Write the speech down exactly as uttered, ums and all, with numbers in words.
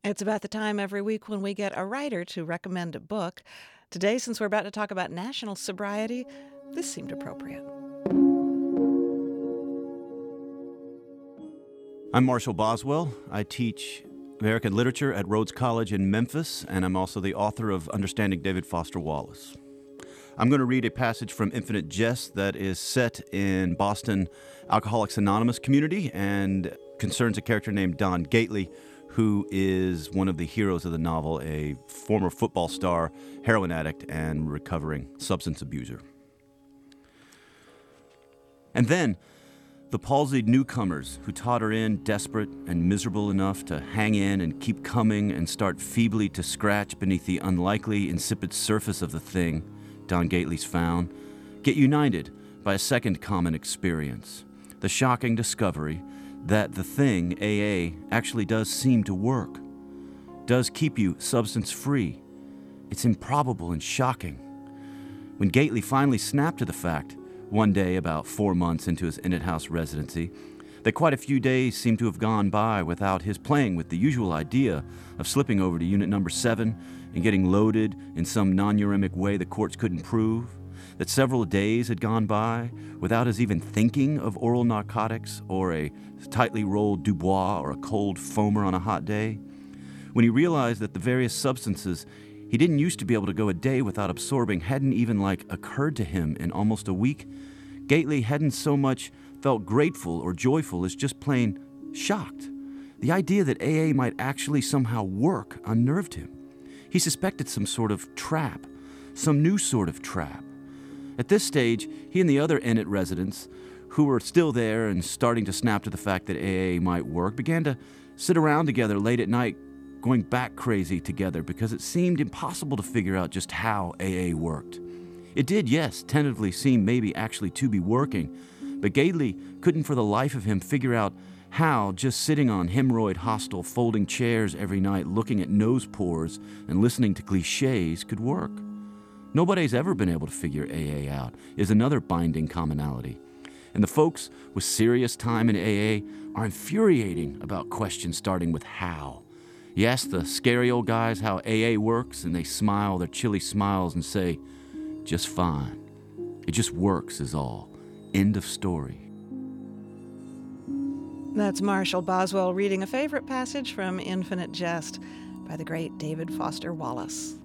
It's about the time every week when we get a writer to recommend a book. Today, since we're about to talk about national sobriety, this seemed appropriate. I'm Marshall Boswell. I teach American literature at Rhodes College in Memphis, and I'm also the author of Understanding David Foster Wallace. I'm going to read a passage from Infinite Jest that is set in Boston Alcoholics Anonymous community and concerns a character named Don Gately, who is one of the heroes of the novel, a former football star, heroin addict, and recovering substance abuser. And then, the palsied newcomers who totter in desperate and miserable enough to hang in and keep coming and start feebly to scratch beneath the unlikely, insipid surface of the thing Don Gately's found, get united by a second common experience, the shocking discovery that the thing, A A, actually does seem to work, does keep you substance-free. It's improbable and shocking. When Gately finally snapped to the fact, one day about four months into his in-house residency, that quite a few days seemed to have gone by without his playing with the usual idea of slipping over to unit number seven and getting loaded in some non-uremic way the courts couldn't prove, that several days had gone by without his even thinking of oral narcotics or a tightly rolled Dubois or a cold foamer on a hot day, when he realized that the various substances he didn't used to be able to go a day without absorbing hadn't even, like, occurred to him in almost a week, Gately hadn't so much felt grateful or joyful as just plain shocked. The idea that A A might actually somehow work unnerved him. He suspected some sort of trap, some new sort of trap. At this stage, he and the other Ennet residents, who were still there and starting to snap to the fact that A A might work, began to sit around together late at night, going back crazy together because it seemed impossible to figure out just how A A worked. It did, yes, tentatively seem maybe actually to be working, but Gately couldn't for the life of him figure out how just sitting on hemorrhoid hostile folding chairs every night looking at nose pores and listening to cliches could work. Nobody's ever been able to figure A A out is another binding commonality. And the folks with serious time in A A are infuriating about questions starting with how. You ask the scary old guys how A A works, and they smile their chilly smiles and say, just fine. It just works is all. End of story. That's Marshall Boswell reading a favorite passage from Infinite Jest by the great David Foster Wallace.